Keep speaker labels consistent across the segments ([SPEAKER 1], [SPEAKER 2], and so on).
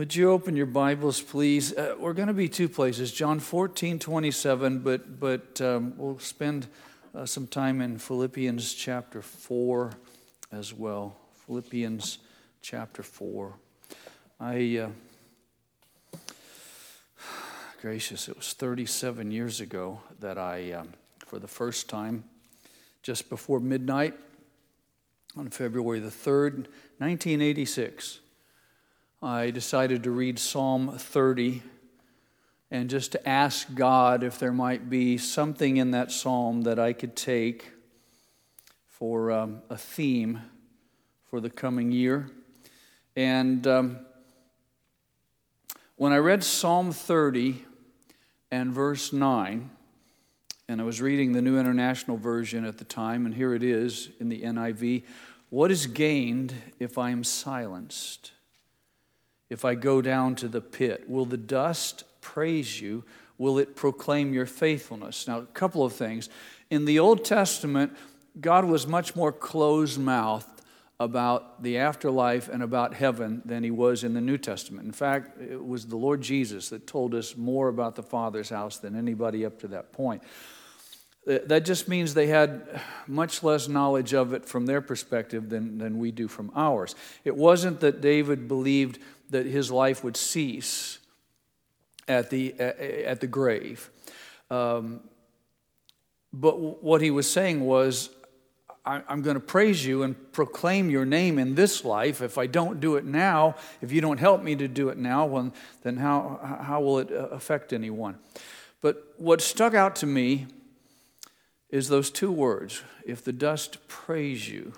[SPEAKER 1] Would you open your Bibles, please? We're going to be two places, John 14:27, but we'll spend some time in Philippians chapter 4 as well. Philippians chapter 4. Gracious, it was 37 years ago that I, for the first time, just before midnight, on February the 3rd, 1986, I decided to read Psalm 30 and just to ask God if there might be something in that psalm that I could take for a theme for the coming year. And when I read Psalm 30 and verse 9, and I was reading the New International Version at the time, and here it is in the NIV, "What is gained if I am silenced? If I go down to the pit, will the dust praise you? Will it proclaim your faithfulness?" Now, a couple of things. In the Old Testament, God was much more closed-mouthed about the afterlife and about heaven than he was in the New Testament. In fact, it was the Lord Jesus that told us more about the Father's house than anybody up to that point. That just means they had much less knowledge of it from their perspective than we do from ours. It wasn't that David believed that his life would cease at the grave. But what he was saying was, I'm going to praise you and proclaim your name in this life. If I don't do it now, if you don't help me to do it now, well, then how will it affect anyone? But what stuck out to me is those two words, if the dust praise you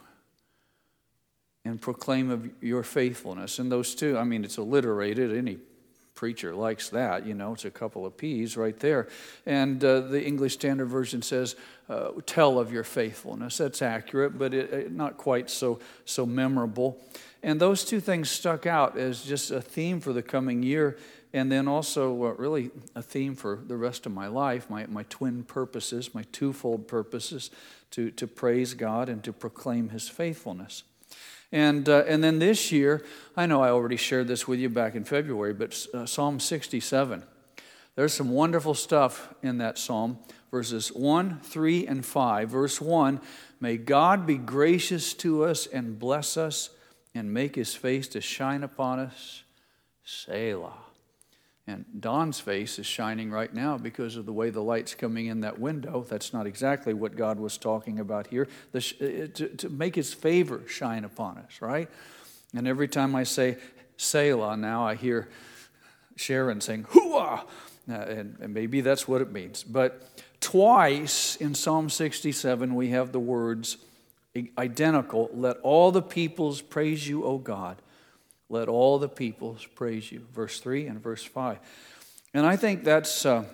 [SPEAKER 1] and proclaim of your faithfulness. And those two, I mean, it's alliterated. Any preacher likes that, it's a couple of P's right there. And the English Standard Version says, tell of your faithfulness. That's accurate, but not quite so memorable. And those two things stuck out as just a theme for the coming year, and then also really a theme for the rest of my life, my twin purposes, my twofold purposes, to praise God and to proclaim his faithfulness. And then this year, I know I already shared this with you back in February, but Psalm 67. There's some wonderful stuff in that psalm, verses 1, 3, and 5. Verse 1, may God be gracious to us and bless us and make his face to shine upon us. Selah. And Don's face is shining right now because of the way the light's coming in that window. That's not exactly what God was talking about here. To make his favor shine upon us, right? And every time I say Selah now, I hear Sharon saying, Hooah! And maybe that's what it means. But twice in Psalm 67, we have the words identical. Let all the peoples praise you, O God. Let all the peoples praise you. Verse 3 and verse 5. And I think that's the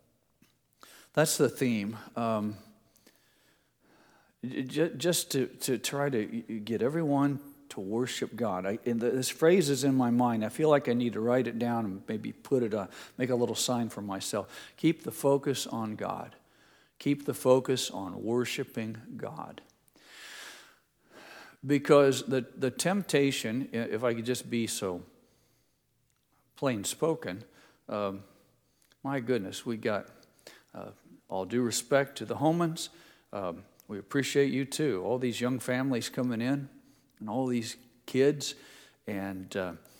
[SPEAKER 1] theme. Just to try to get everyone to worship God. This phrase is in my mind. I feel like I need to write it down and maybe make a little sign for myself. Keep the focus on God. Keep the focus on worshiping God. Because the temptation, if I could just be so plain spoken, my goodness, we got all due respect to the Homans. We appreciate you too. All these young families coming in and all these kids. And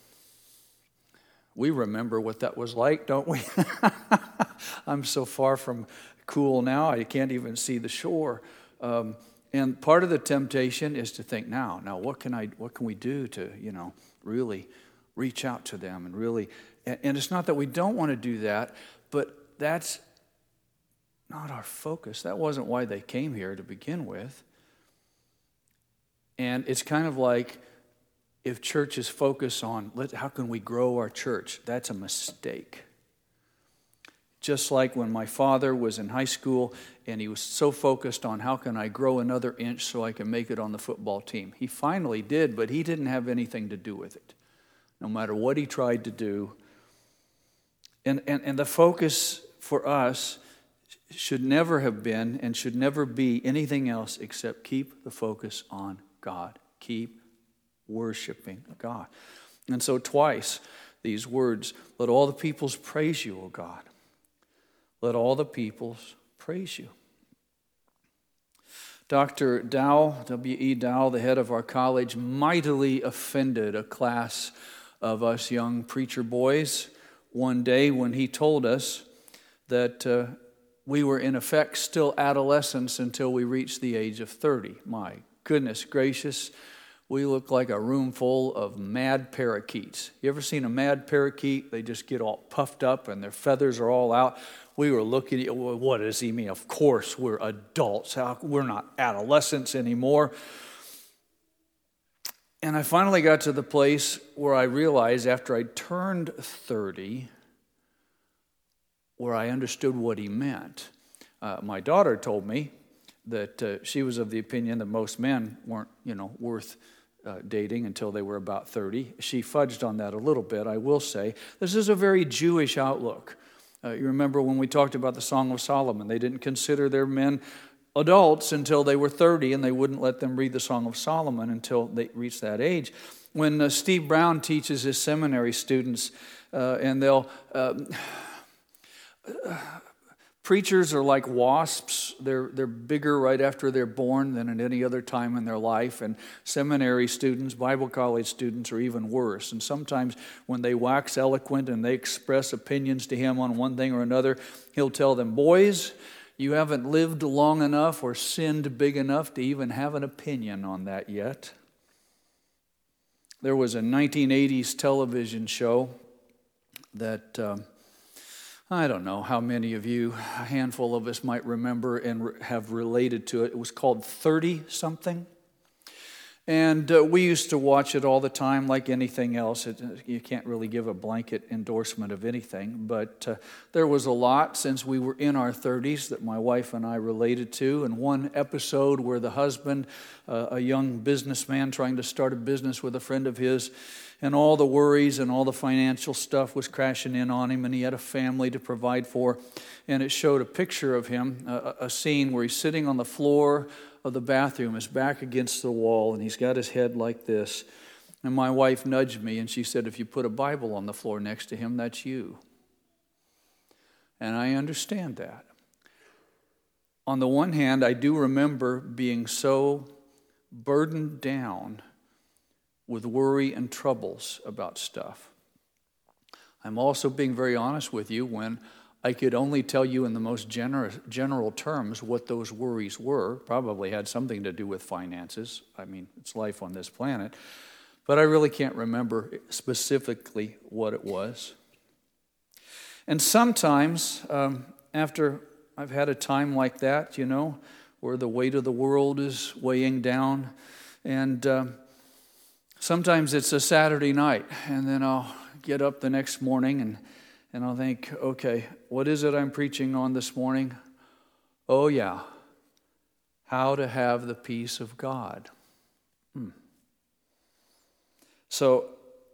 [SPEAKER 1] we remember what that was like, don't we? I'm so far from cool now, I can't even see the shore. And part of the temptation is to think, now what can we do to, really reach out to them and really, and it's not that we don't want to do that, but that's not our focus. That wasn't why they came here to begin with. And it's kind of like if churches focus on, how can we grow our church? That's a mistake. Just like when my father was in high school and he was so focused on how can I grow another inch so I can make it on the football team. He finally did, but he didn't have anything to do with it. No matter what he tried to do. And the focus for us should never have been and should never be anything else except keep the focus on God. Keep worshiping God. And so twice these words. Let all the peoples praise you, O God. Let all the peoples praise you. Dr. Dow, W.E. Dow, the head of our college, mightily offended a class of us young preacher boys one day when he told us that we were in effect still adolescents until we reached the age of 30. My goodness gracious, we look like a room full of mad parakeets. You ever seen a mad parakeet? They just get all puffed up and their feathers are all out. We were looking at, well, what does he mean? Of course we're adults. We're not adolescents anymore. And I finally got to the place where I realized after I turned 30, where I understood what he meant. My daughter told me that she was of the opinion that most men weren't, worth dating until they were about 30. She fudged on that a little bit, I will say. This is a very Jewish outlook. You remember when we talked about the Song of Solomon, they didn't consider their men adults until they were 30, and they wouldn't let them read the Song of Solomon until they reached that age. When Steve Brown teaches his seminary students, and they'll... Preachers are like wasps. They're bigger right after they're born than at any other time in their life. And seminary students, Bible college students are even worse. And sometimes when they wax eloquent and they express opinions to him on one thing or another, he'll tell them, boys, you haven't lived long enough or sinned big enough to even have an opinion on that yet. There was a 1980s television show that... I don't know how many of you, a handful of us might remember and have related to it. It was called 30-something. And we used to watch it all the time like anything else. You can't really give a blanket endorsement of anything. But there was a lot since we were in our 30s that my wife and I related to. And one episode where the husband, a young businessman trying to start a business with a friend of his, and all the worries and all the financial stuff was crashing in on him, and he had a family to provide for. And it showed a picture of him, a scene where he's sitting on the floor of the bathroom, his back against the wall, and he's got his head like this. And my wife nudged me, and she said, if you put a Bible on the floor next to him, that's you. And I understand that. On the one hand, I do remember being so burdened down with worry and troubles about stuff. I'm also being very honest with you when I could only tell you in the most general terms what those worries were. Probably had something to do with finances. I mean, it's life on this planet. But I really can't remember specifically what it was. And sometimes, after I've had a time like that, where the weight of the world is weighing down, and sometimes it's a Saturday night, and then I'll get up the next morning and I'll think, okay, what is it I'm preaching on this morning? Oh yeah, how to have the peace of God. So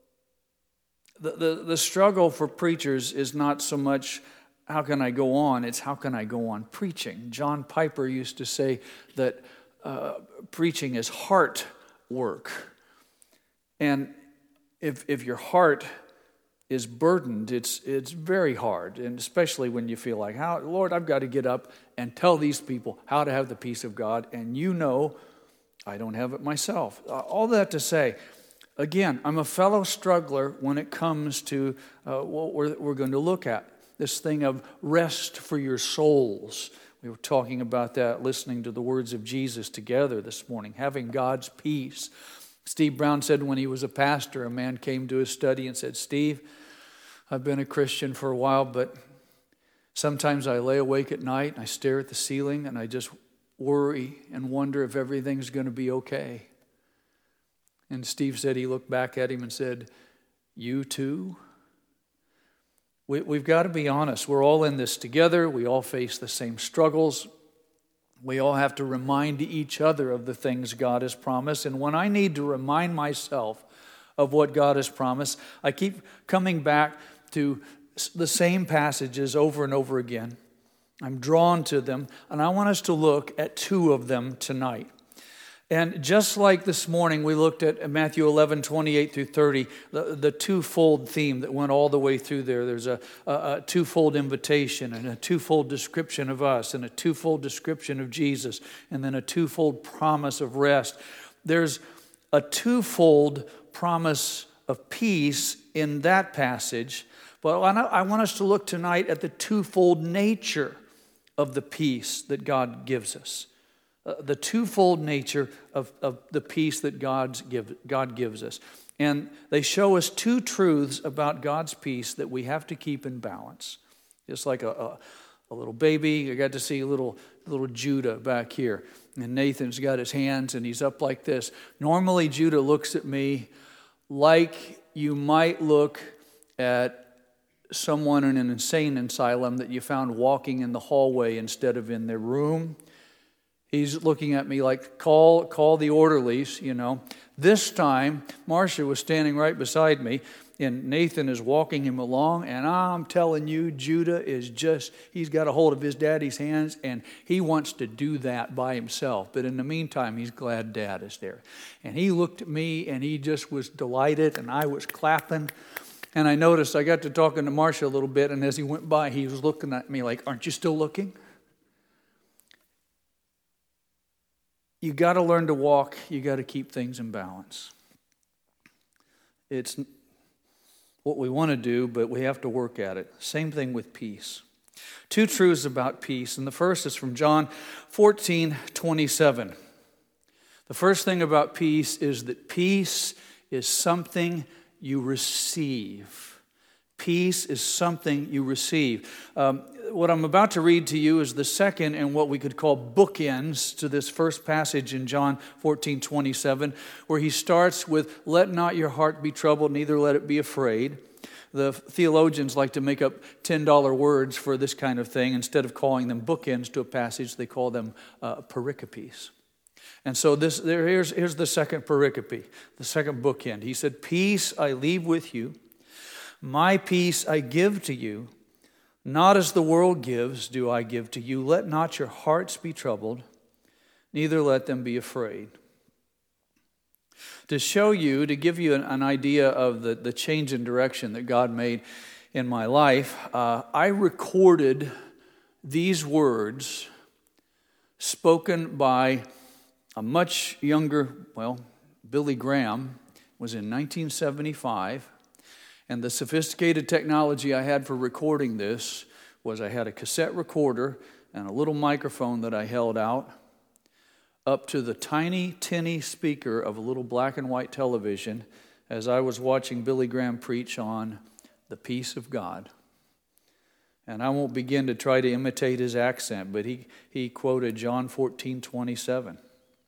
[SPEAKER 1] the struggle for preachers is not so much how can I go on, it's how can I go on preaching. John Piper used to say that preaching is heart work. And if your heart is burdened, it's very hard, and especially when you feel like, Lord, I've got to get up and tell these people how to have the peace of God, and I don't have it myself. All that to say, again, I'm a fellow struggler when it comes to what we're going to look at, this thing of rest for your souls. We were talking about that, listening to the words of Jesus together this morning, having God's peace. Steve Brown said when he was a pastor, a man came to his study and said, Steve, I've been a Christian for a while, but sometimes I lay awake at night and I stare at the ceiling and I just worry and wonder if everything's going to be okay. And Steve said he looked back at him and said, you too? We've got to be honest. We're all in this together. We all face the same struggles. We all have to remind each other of the things God has promised. And when I need to remind myself of what God has promised, I keep coming back to the same passages over and over again. I'm drawn to them, and I want us to look at two of them tonight. And just like this morning, we looked at Matthew 11, 28 through 30, the twofold theme that went all the way through there. There's a twofold invitation and a twofold description of us and a twofold description of Jesus and then a twofold promise of rest. There's a twofold promise of peace in that passage, but I want us to look tonight at the twofold nature of the peace that God gives us. The twofold nature of the peace that God gives us. And they show us two truths about God's peace that we have to keep in balance. Just like a little baby. I got to see little Judah back here. And Nathan's got his hands and he's up like this. Normally Judah looks at me like you might look at someone in an insane asylum that you found walking in the hallway instead of in their room. He's looking at me like, call the orderlies, you know. This time, Marcia was standing right beside me, and Nathan is walking him along, and I'm telling you, Judah is he's got a hold of his daddy's hands, and he wants to do that by himself. But in the meantime, he's glad Dad is there. And he looked at me, and he just was delighted, and I was clapping. And I noticed, I got to talking to Marcia a little bit, and as he went by, he was looking at me like, aren't you still looking? You got to learn to walk. You got to keep things in balance. It's what we want to do, but we have to work at it. Same thing with peace. Two truths about peace, and the first is from John 14:27. The first thing about peace is that peace is something you receive. Peace is something you receive. What I'm about to read to you is the second and what we could call bookends to this first passage in John 14:27, where he starts with, "Let not your heart be troubled, neither let it be afraid." The theologians like to make up $10 words for this kind of thing. Instead of calling them bookends to a passage, they call them pericopes. And so here's the second pericope, the second bookend. He said, "Peace I leave with you, my peace I give to you. Not as the world gives do I give to you. Let not your hearts be troubled, neither let them be afraid." To give you an idea of the change in direction that God made in my life, I recorded these words spoken by a much younger, Billy Graham was in 1975. And the sophisticated technology I had for recording this was I had a cassette recorder and a little microphone that I held out up to the tiny, tinny speaker of a little black and white television as I was watching Billy Graham preach on the peace of God. And I won't begin to try to imitate his accent, but he quoted John 14:27.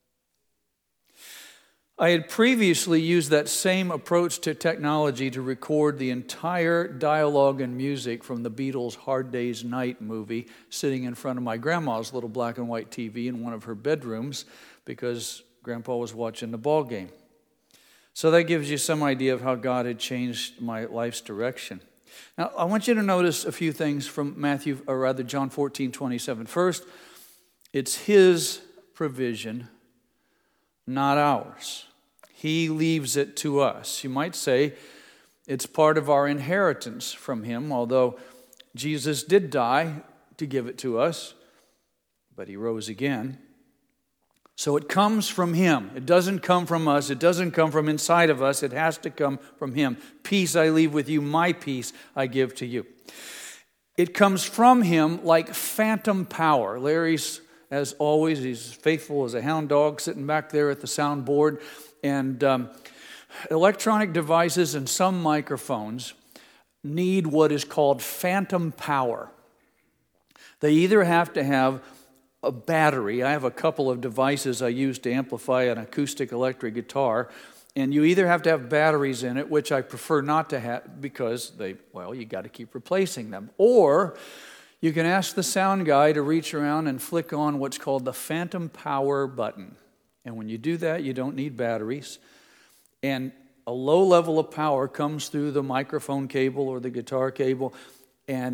[SPEAKER 1] I had previously used that same approach to technology to record the entire dialogue and music from the Beatles' Hard Day's Night movie, sitting in front of my grandma's little black and white TV in one of her bedrooms because Grandpa was watching the ball game. So that gives you some idea of how God had changed my life's direction. Now, I want you to notice a few things from John 14:27. First, it's His provision, not ours. He leaves it to us. You might say it's part of our inheritance from Him, although Jesus did die to give it to us, but He rose again. So it comes from Him. It doesn't come from us. It doesn't come from inside of us. It has to come from Him. Peace I leave with you. My peace I give to you. It comes from Him like phantom power. Larry's, as always, he's faithful as a hound dog sitting back there at the soundboard. And electronic devices and some microphones need what is called phantom power. They either have to have a battery. I have a couple of devices I use to amplify an acoustic electric guitar. And you either have to have batteries in it, which I prefer not to have because you got to keep replacing them. Or you can ask the sound guy to reach around and flick on what's called the phantom power button. And when you do that, you don't need batteries. And a low level of power comes through the microphone cable or the guitar cable, and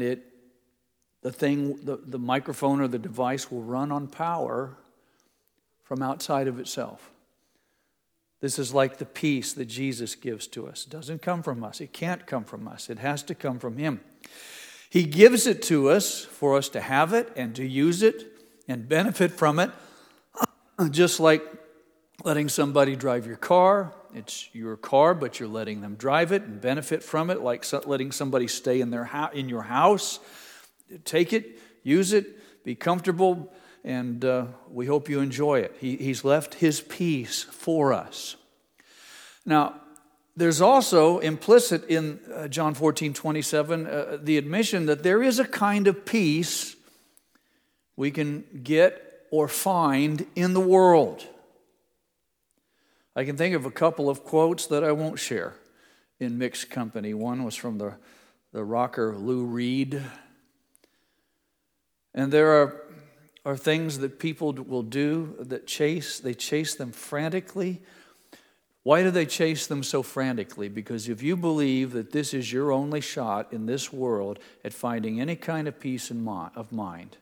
[SPEAKER 1] the microphone or the device will run on power from outside of itself. This is like the peace that Jesus gives to us. It doesn't come from us. It can't come from us. It has to come from Him. He gives it to us for us to have it and to use it and benefit from it, just like letting somebody drive your car. It's your car, but you're letting them drive it and benefit from it, like letting somebody stay in your house. Take it, use it, be comfortable, and we hope you enjoy it. He's left His peace for us. Now, there's also implicit in John 14:27 the admission that there is a kind of peace we can get or find in the world. I can think of a couple of quotes that I won't share in mixed company. One was from the rocker Lou Reed. And there are things that people will do that they chase them frantically. Why do they chase them so frantically? Because if you believe that this is your only shot in this world at finding any kind of peace of mind,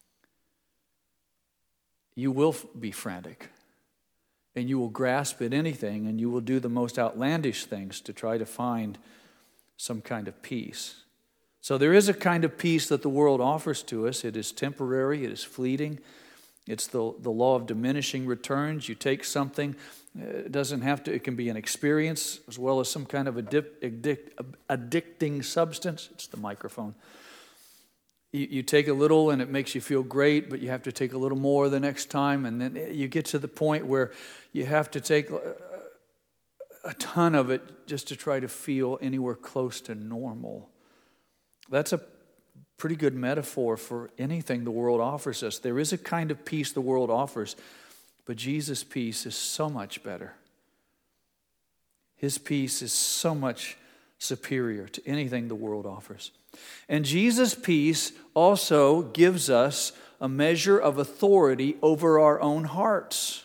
[SPEAKER 1] you will be frantic. And you will grasp at anything, and you will do the most outlandish things to try to find some kind of peace. So there is a kind of peace that the world offers to us. It is temporary, it is fleeting. It's the law of diminishing returns. You take something, it doesn't have to, it can be an experience as well as some kind of addicting substance. It's the microphone. You take a little and it makes you feel great, but you have to take a little more the next time. And then you get to the point where you have to take a ton of it just to try to feel anywhere close to normal. That's a pretty good metaphor for anything the world offers us. There is a kind of peace the world offers, but Jesus' peace is so much better. His peace is so much superior to anything the world offers. And Jesus' peace also gives us a measure of authority over our own hearts.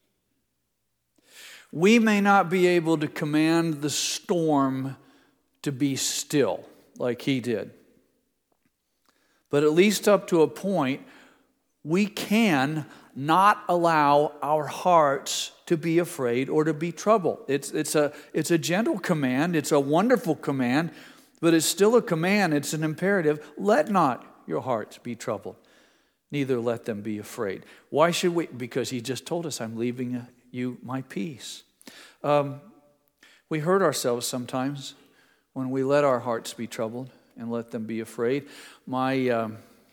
[SPEAKER 1] We may not be able to command the storm to be still like He did. But at least up to a point, we can not allow our hearts to be afraid or to be troubled. It's a gentle command. It's a wonderful command. But it's still a command, it's an imperative. Let not your hearts be troubled, neither let them be afraid. Why should we? Because He just told us, I'm leaving you my peace. We hurt ourselves sometimes when we let our hearts be troubled and let them be afraid. My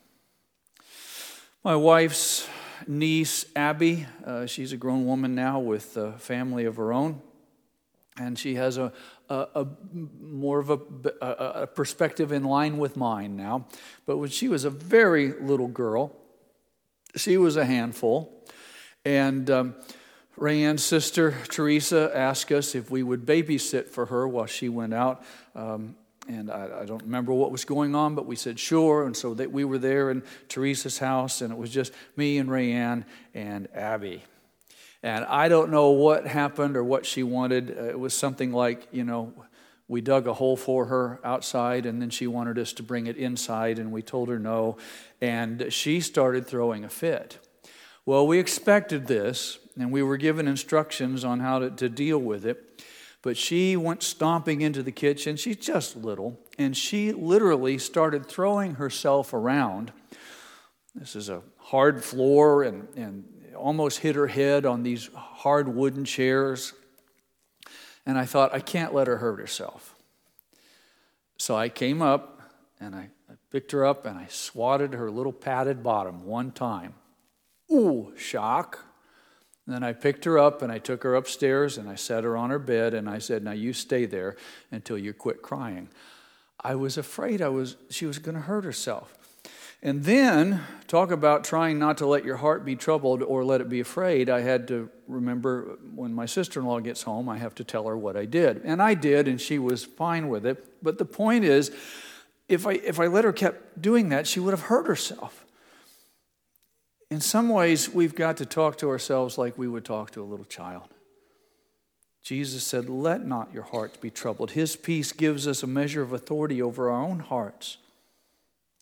[SPEAKER 1] wife's niece, Abby, she's a grown woman now with a family of her own. And she has a more of a perspective in line with mine now. But when she was a very little girl, she was a handful. And Rayanne's sister, Teresa, asked us if we would babysit for her while she went out. And I don't remember what was going on, but we said sure. And so we were there in Teresa's house, and it was just me and Rayanne and Abby. And I don't know what happened or what she wanted. It was something like, we dug a hole for her outside, and then she wanted us to bring it inside, and we told her no. And she started throwing a fit. Well, we expected this, and we were given instructions on how to deal with it. But she went stomping into the kitchen. She's just little, and she literally started throwing herself around. This is a hard floor, and almost hit her head on these hard wooden chairs. And I thought, I can't let her hurt herself. So I came up, and I picked her up, and I swatted her little padded bottom one time. Ooh, shock. And then I picked her up, and I took her upstairs, and I set her on her bed, and I said, now you stay there until you quit crying. I was afraid she was going to hurt herself. And then, talk about trying not to let your heart be troubled or let it be afraid. I had to remember when my sister-in-law gets home, I have to tell her what I did. And I did, and she was fine with it. But the point is, if I let her keep doing that, she would have hurt herself. In some ways, we've got to talk to ourselves like we would talk to a little child. Jesus said, let not your hearts be troubled. His peace gives us a measure of authority over our own hearts.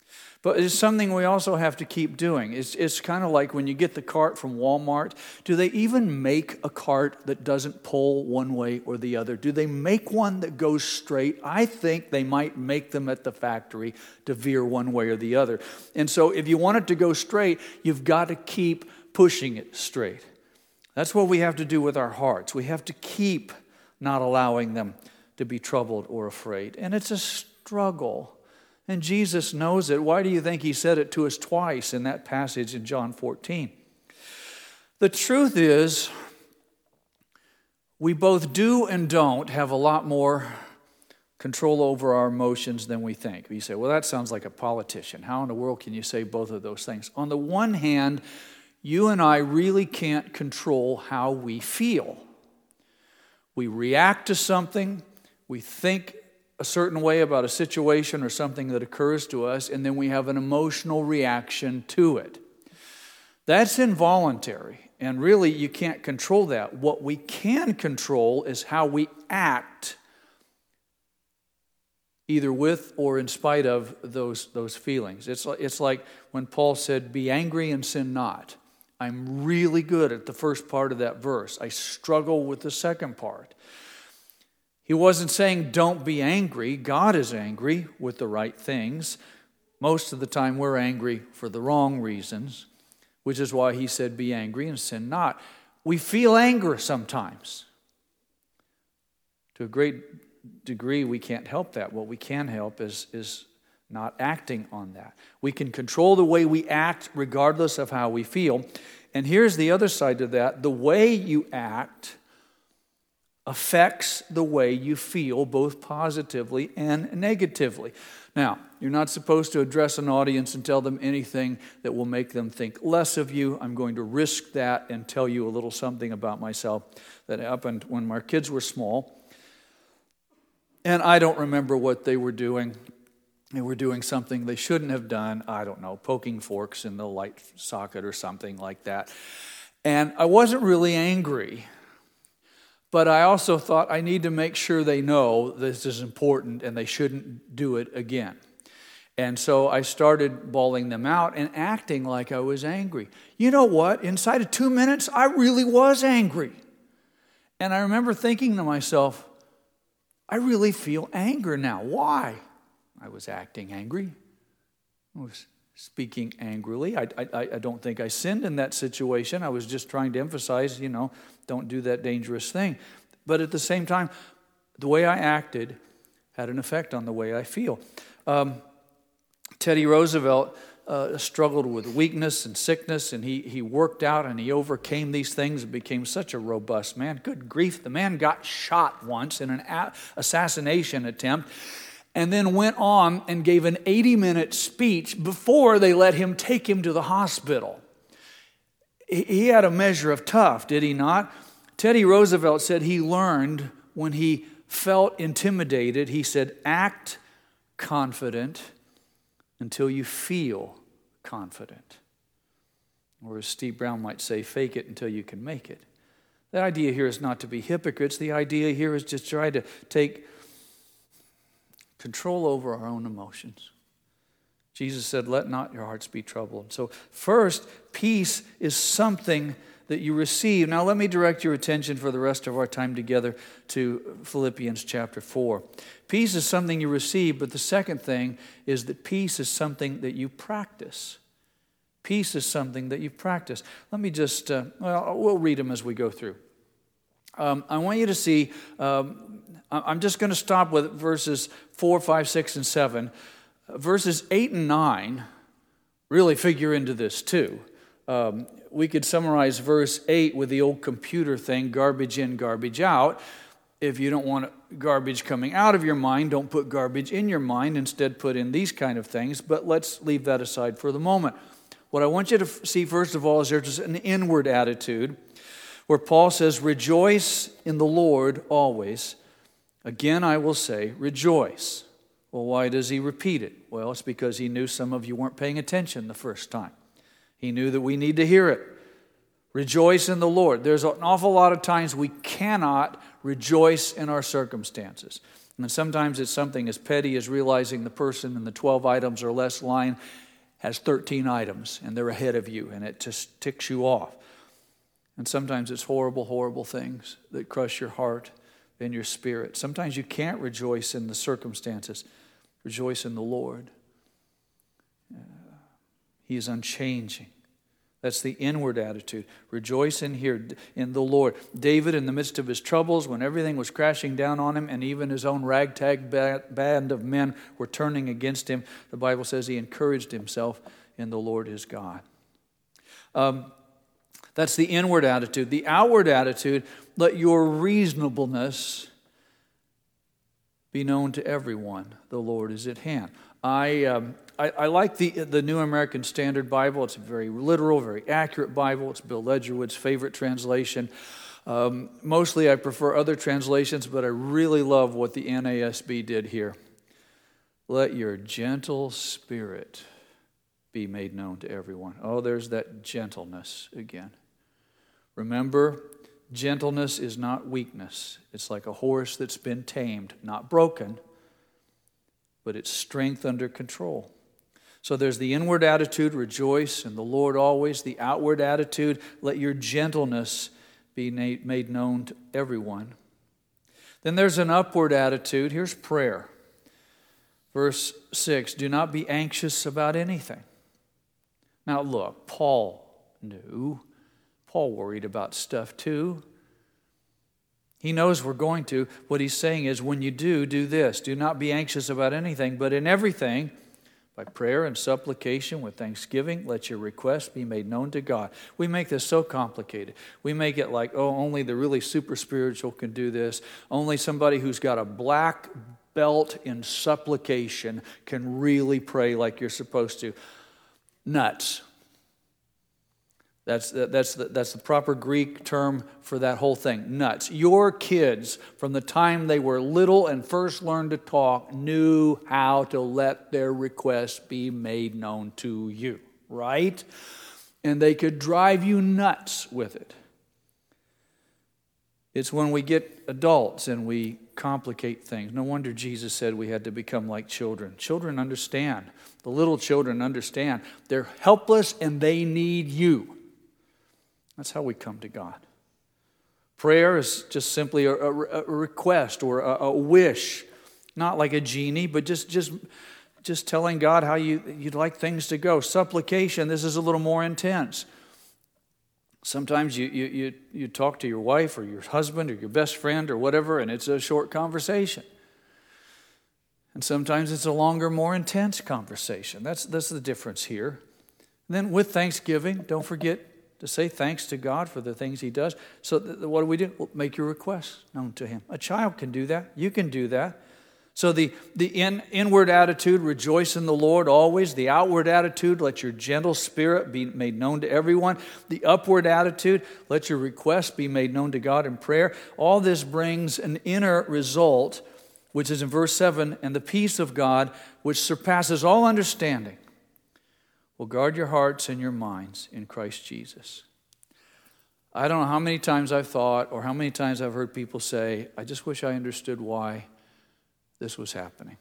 [SPEAKER 1] But it's something we also have to keep doing. It's kind of like when you get the cart from Walmart. Do they even make a cart that doesn't pull one way or the other? Do they make one that goes straight? I think they might make them at the factory to veer one way or the other. And so if you want it to go straight, you've got to keep pushing it straight. That's what we have to do with our hearts. We have to keep not allowing them to be troubled or afraid. And it's a struggle. And Jesus knows it. Why do you think he said it to us twice in that passage in John 14? The truth is, we both do and don't have a lot more control over our emotions than we think. You say, well, that sounds like a politician. How in the world can you say both of those things? On the one hand, you and I really can't control how we feel. We react to something, we think a certain way about a situation or something that occurs to us, and then we have an emotional reaction to it. That's involuntary, and really you can't control that. What we can control is how we act, either with or in spite of those feelings. It's like when Paul said, be angry and sin not. I'm really good at the first part of that verse. I struggle with the second part. He wasn't saying don't be angry. God is angry with the right things. Most of the time we're angry for the wrong reasons, which is why he said be angry and sin not. We feel anger sometimes. To a great degree, we can't help that. What we can help is not acting on that. We can control the way we act regardless of how we feel. And here's the other side to that. The way you act affects the way you feel, both positively and negatively. Now, you're not supposed to address an audience and tell them anything that will make them think less of you. I'm going to risk that and tell you a little something about myself that happened when my kids were small. And I don't remember what they were doing. They were doing something they shouldn't have done. I don't know, poking forks in the light socket or something like that. And I wasn't really angry. But I also thought I need to make sure they know this is important and they shouldn't do it again. And so I started bawling them out and acting like I was angry. You know what? Inside of 2 minutes, I really was angry. And I remember thinking to myself, I really feel anger now. Why? I was acting angry. I was speaking angrily. I don't think I sinned in that situation. I was just trying to emphasize, don't do that dangerous thing. But at the same time, the way I acted had an effect on the way I feel. Teddy Roosevelt struggled with weakness and sickness, and he worked out and he overcame these things and became such a robust man. Good grief, the man got shot once in an assassination attempt, and then went on and gave an 80-minute speech before they let him take him to the hospital. He had a measure of tough, did he not? Teddy Roosevelt said he learned when he felt intimidated, he said, act confident until you feel confident. Or as Steve Brown might say, fake it until you can make it. The idea here is not to be hypocrites. The idea here is to try to take control over our own emotions. Jesus said, let not your hearts be troubled. So first, peace is something that you receive. Now let me direct your attention for the rest of our time together to Philippians chapter 4. Peace is something you receive, but the second thing is that peace is something that you practice. Peace is something that you practice. Let me just, we'll read them as we go through. I want you to see, I'm just going to stop with verses 4, 5, 6, and 7. Verses 8 and 9 really figure into this too. We could summarize verse 8 with the old computer thing, garbage in, garbage out. If you don't want garbage coming out of your mind, don't put garbage in your mind. Instead, put in these kind of things. But let's leave that aside for the moment. What I want you to see, first of all, is there's an inward attitude where Paul says, rejoice in the Lord always. Again, I will say, rejoice. Well, why does he repeat it? Well, it's because he knew some of you weren't paying attention the first time. He knew that we need to hear it. Rejoice in the Lord. There's an awful lot of times we cannot rejoice in our circumstances. And sometimes it's something as petty as realizing the person in the 12 items or less line has 13 items and they're ahead of you and it just ticks you off. And sometimes it's horrible, horrible things that crush your heart and your spirit. Sometimes you can't rejoice in the circumstances. Rejoice in the Lord. He is unchanging. That's the inward attitude. Rejoice in the Lord. David, in the midst of his troubles, when everything was crashing down on him and even his own ragtag band of men were turning against him, the Bible says he encouraged himself in the Lord his God. That's the inward attitude. The outward attitude, let your reasonableness be known to everyone. The Lord is at hand. I like the New American Standard Bible. It's a very literal, very accurate Bible. It's Bill Ledgerwood's favorite translation. Mostly I prefer other translations, but I really love what the NASB did here. Let your gentle spirit be made known to everyone. Oh, there's that gentleness again. Remember, gentleness is not weakness. It's like a horse that's been tamed, not broken, but it's strength under control. So there's the inward attitude, rejoice in the Lord always. The outward attitude, let your gentleness be made known to everyone. Then there's an upward attitude. Here's prayer. Verse 6, do not be anxious about anything. Now look, Paul knew. Paul worried about stuff too. He knows we're going to. What he's saying is when you do this. Do not be anxious about anything, but in everything, by prayer and supplication with thanksgiving, let your requests be made known to God. We make this so complicated. We make it like, only the really super spiritual can do this. Only somebody who's got a black belt in supplication can really pray like you're supposed to. Nuts. That's the proper Greek term for that whole thing. Nuts. Your kids, from the time they were little and first learned to talk, knew how to let their requests be made known to you, right? And they could drive you nuts with it. It's when we get adults and we complicate things. No wonder Jesus said we had to become like children. Children understand. The little children understand. They're helpless and they need you. That's how we come to God. Prayer is just simply a request or a wish, not like a genie, but just telling God how you'd like things to go. Supplication, this is a little more intense. Sometimes you talk to your wife or your husband or your best friend or whatever, and it's a short conversation. And sometimes it's a longer, more intense conversation. That's the difference here. And then with thanksgiving, don't forget to say thanks to God for the things He does. So what do? Well, make your requests known to Him. A child can do that. You can do that. So the inward attitude, rejoice in the Lord always. The outward attitude, let your gentle spirit be made known to everyone. The upward attitude, let your requests be made known to God in prayer. All this brings an inner result, which is in verse 7, and the peace of God, which surpasses all understanding, will guard your hearts and your minds in Christ Jesus. I don't know how many times I've thought or how many times I've heard people say, I just wish I understood why this was happening.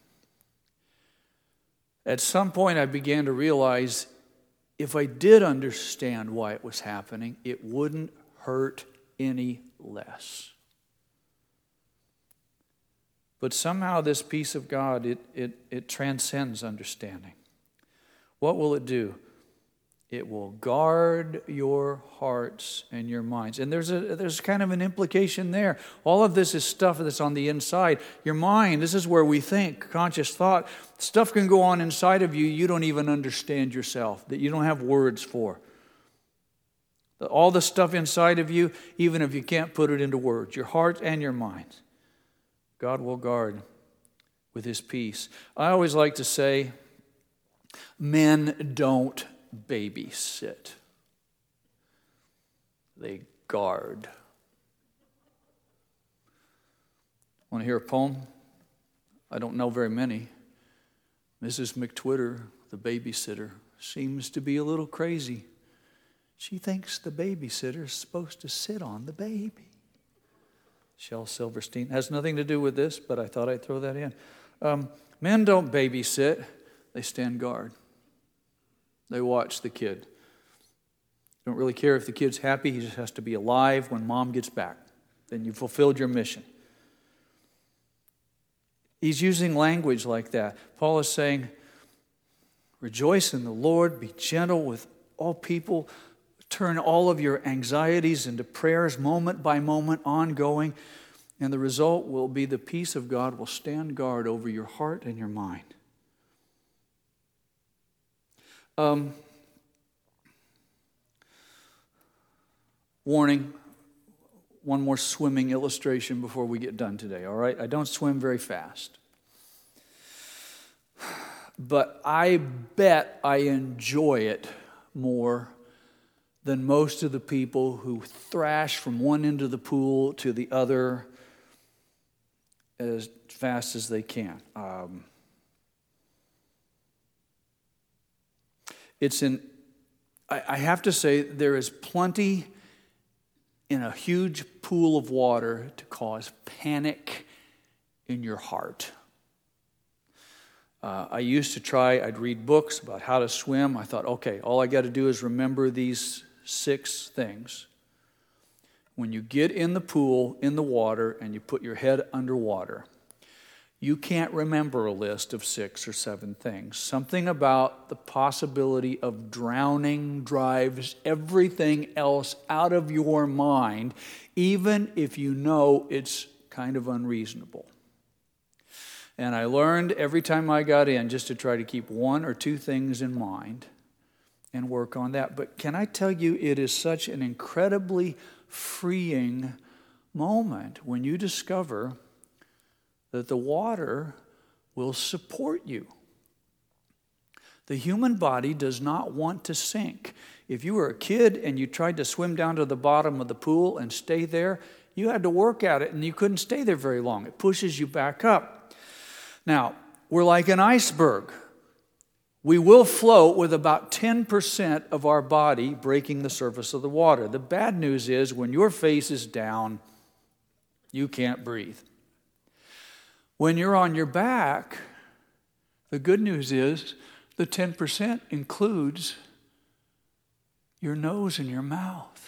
[SPEAKER 1] At some point I began to realize if I did understand why it was happening, it wouldn't hurt any less. But somehow this peace of God, it transcends understanding. What will it do? It will guard your hearts and your minds. And there's kind of an implication there. All of this is stuff that's on the inside. Your mind, this is where we think, conscious thought. Stuff can go on inside of you you don't even understand yourself, that you don't have words for. All the stuff inside of you, even if you can't put it into words, your heart and your mind, God will guard with His peace. I always like to say, men don't babysit. They guard. Want to hear a poem? I don't know very many. Mrs. McTwitter, the babysitter, seems to be a little crazy. She thinks the babysitter is supposed to sit on the baby. Shel Silverstein. Has nothing to do with this, but I thought I'd throw that in. Men don't babysit. They stand guard. They watch the kid. Don't really care if the kid's happy. He just has to be alive when mom gets back. Then you fulfilled your mission. He's using language like that. Paul is saying, rejoice in the Lord, be gentle with all people, turn all of your anxieties into prayers moment by moment, ongoing, and the result will be the peace of God will stand guard over your heart and your mind. Warning, one more swimming illustration before we get done today, all right? I don't swim very fast. But I bet I enjoy it more than most of the people who thrash from one end of the pool to the other as fast as they can. I have to say, there is plenty in a huge pool of water to cause panic in your heart. I used to try, I'd read books about how to swim. I thought, okay, all I got to do is remember these 6 things. When you get in the pool, in the water, and you put your head underwater, you can't remember a list of 6 or 7 things. Something about the possibility of drowning drives everything else out of your mind, even if you know it's kind of unreasonable. And I learned every time I got in just to try to keep 1 or 2 things in mind and work on that. But can I tell you, it is such an incredibly freeing moment when you discover that the water will support you. The human body does not want to sink. If you were a kid and you tried to swim down to the bottom of the pool and stay there, you had to work at it and you couldn't stay there very long. It pushes you back up. Now, we're like an iceberg. We will float with about 10% of our body breaking the surface of the water. The bad news is when your face is down, you can't breathe. When you're on your back, the good news is the 10% includes your nose and your mouth.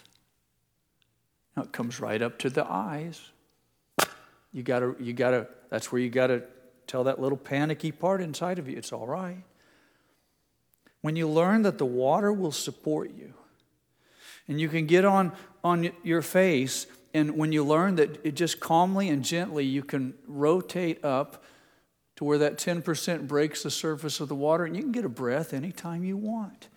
[SPEAKER 1] Now it comes right up to the eyes. You gotta, that's where you gotta tell that little panicky part inside of you, it's all right. When you learn that the water will support you, and you can get on your face, and when you learn that it just calmly and gently you can rotate up to where that 10% breaks the surface of the water, and you can get a breath anytime you want.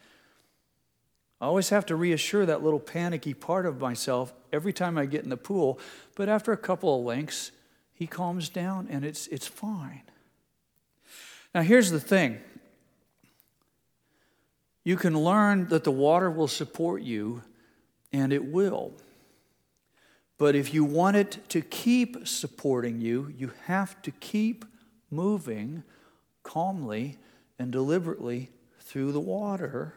[SPEAKER 1] I always have to reassure that little panicky part of myself every time I get in the pool, but after a couple of links, he calms down and it's fine. Now here's the thing. You can learn that the water will support you, and it will. But if you want it to keep supporting you, you have to keep moving calmly and deliberately through the water.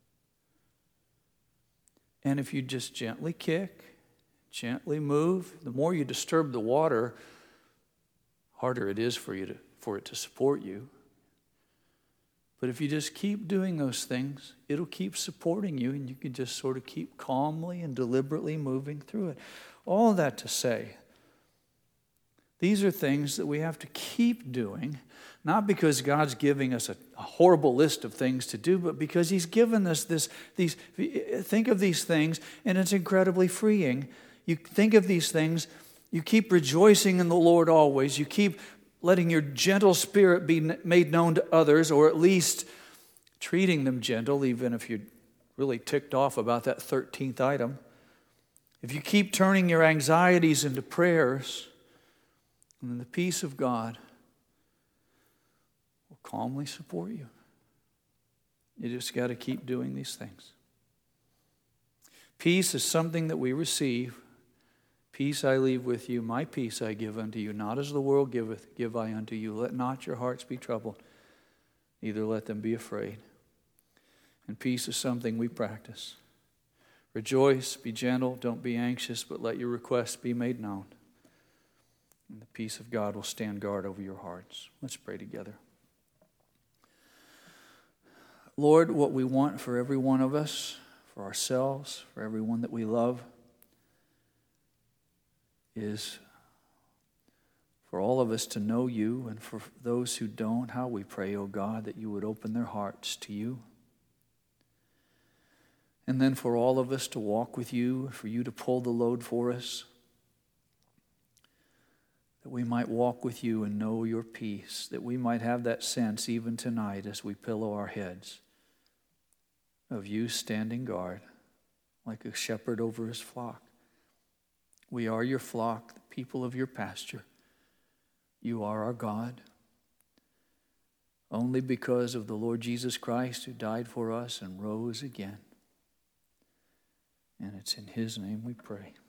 [SPEAKER 1] And if you just gently kick, gently move, the more you disturb the water, harder it is for it to support you. But if you just keep doing those things, it'll keep supporting you, and you can just sort of keep calmly and deliberately moving through it. All of that to say, these are things that we have to keep doing, not because God's giving us a horrible list of things to do, but because He's given us these. Think of these things, and it's incredibly freeing. You think of these things, you keep rejoicing in the Lord always. You keep letting your gentle spirit be made known to others, or at least treating them gentle, even if you're really ticked off about that 13th item. If you keep turning your anxieties into prayers, then the peace of God will calmly support you. You just got to keep doing these things. Peace is something that we receive. Peace I leave with you, my peace I give unto you. Not as the world giveth, give I unto you. Let not your hearts be troubled, neither let them be afraid. And peace is something we practice. Rejoice, be gentle, don't be anxious, but let your requests be made known. And the peace of God will stand guard over your hearts. Let's pray together. Lord, what we want for every one of us, for ourselves, for everyone that we love, is for all of us to know you, and for those who don't, how we pray, oh God, that you would open their hearts to you. And then for all of us to walk with you, for you to pull the load for us, that we might walk with you and know your peace, that we might have that sense even tonight as we pillow our heads of you standing guard like a shepherd over his flock. We are your flock, the people of your pasture. You are our God. Only because of the Lord Jesus Christ who died for us and rose again. And it's in his name we pray.